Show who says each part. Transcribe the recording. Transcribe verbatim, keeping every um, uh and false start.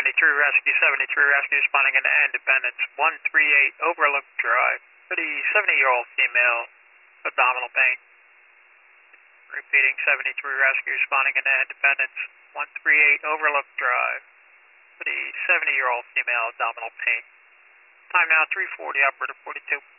Speaker 1: seventy-three Rescue, seventy-three Rescue responding into Independence, one three eight Overlook Drive for the seventy-year-old female, abdominal pain. Repeating, seventy-three Rescue responding into Independence, one three eight Overlook Drive for the seventy-year-old female, abdominal pain. Time now three forty, operator forty-two.